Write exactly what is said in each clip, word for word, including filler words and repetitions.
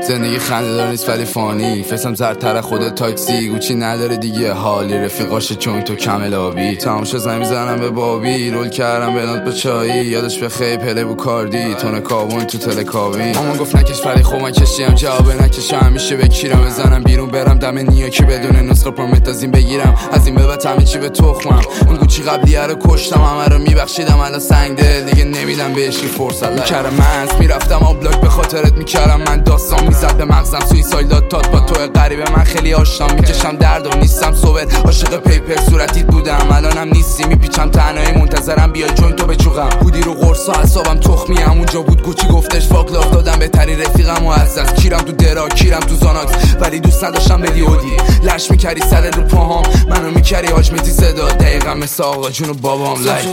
زندگی خنده دار نیست ولی فانی، فسم زرتر خود تاکسی، گوچی نداره دیگه حالی، رفیقاشه چون تو کمل آبی، تمام شد زنگ میزنم به بابی، رول کردم بلند با چایی، یادش به خیلی پله بو کاردی، تونه کابون تو تلکابی. مامان گفت نکش ولی خب من کشیم، جواب نکشم همیشه بکیرم، بزنم بیرون برم دم نیاکی بدون نسخه پرومت از این بگیرم، از این به بعد همه چی به تخمم، اون گوچی قبلیه رو کشتم، همه رو میبخشیدم الان سنگ دل دیگه نمیدم بهش کی فرصت میکردم، من میرفتم آبلاک به خاطرت میکردم، من داستان میزد به مغزم سویساید داد تات با تو غریبه، من خیلی آشنا میکشم درد و نیستم صبر، عاشق پیپر صورتیت بودم الانم نیستی، میپیچم تنهایی منتظرم بیای جوین تو بچوقم، بودی رو قرص و اعصابم تخمی، همونجا بود گوچی گفتش فاک لاف دادم بهترین رفیقم و از دست، کیرم تو درا کیرم تو زاناکس، ولی دوست نداشتم بدی اودی، لش میکردی سر رو پاهام، منو میکردی حاجمتی صدا، دقیقا مثل آقا جون و بابام لای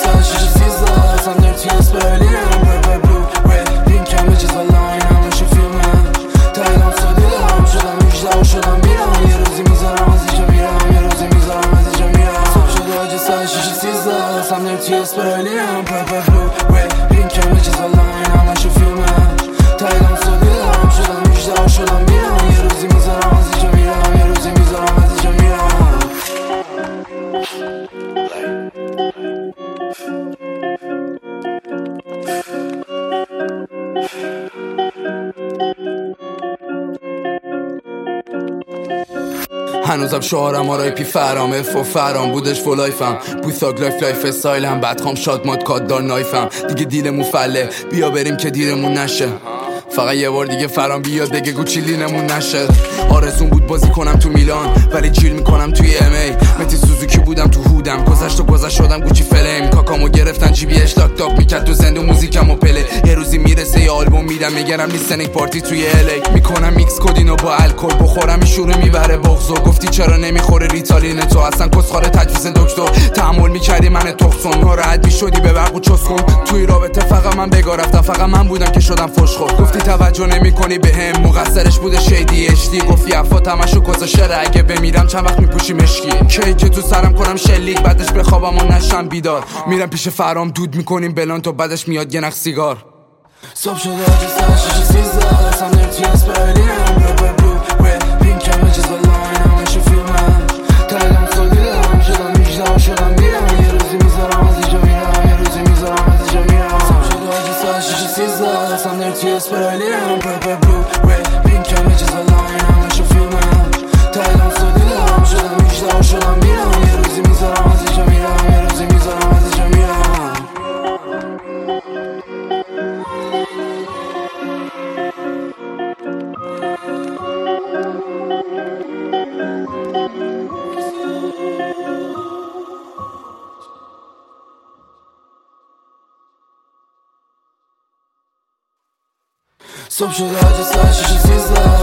هنوزم شعارم آرای پی فرام اف و فرام بودش فو لایفم، بوی ساگ لایف لایف استایلم، بدخوام شاد ماد کاد دار نایفم، دیگه دیلمون فله بیا بریم که دیرمون نشه، فقط یه بار دیگه فرام بیاد بگه گوچی لینمون نشه، آرزون بود بازی کنم تو میلان ولی چیل میکنم توی ام ای، متی سوزوکی بودم تو هودم، گذشت و گذشت شدم گوچی فلیم، کاکامو گرفتن جی بی اش لاک تاپ میکرد تو زنده موزیکم و پله، یه روزی میرسه یه آلبوم میدم میگرم لیستنینگ پارتی توی ال ای، میکنم میکس کدینو با الکل بخورم شروع میبره بغضو، گفتی چرا نمیخوره ریتالین تو اصلا کسخاره تجویز دکتر، تحمل میکردی من تخصون، ناراحت میشدی به برق و چسخون، توی رابطه فقط من بگا رفتم، فقط من بودم که شدم فشخور، گفتی توجه نمیکنی بهم، مقصرش بوده شیدی اچ دی، گفتی افات همشو گذاشته، اگه بمیرم چند وقت میپوشی مشکی، کی که تو سرم کنم شلیک بعدش بخوابم و نشم بیدار، میرم پیش فرام دود میکنیم بلان تو بعدش میاد یه نخ سیگار، صبح شده آجه سر شیش سیزده اصلا نرتی از برلینم، رب بلو red pink همه چیز بلاین همشو فیلمم، تایدم سادیدم شدم میجدم شدم میرم، یه روزی میذارم از اینجا میرم، یه روزی میذارم از اینجا میرم، صبح شده آجه سر شیش سیزده اصلا نرتی از برلینم، رب بلو red pink همه چیز بلاین همشو فیلمم، تایدم سادیدم شدم میجدم شدم میرم، یه روزی میذارم از اینجا میرم، یه روزی میذارم از اینجا میرم. صبح شده آجه سر شیش سیزده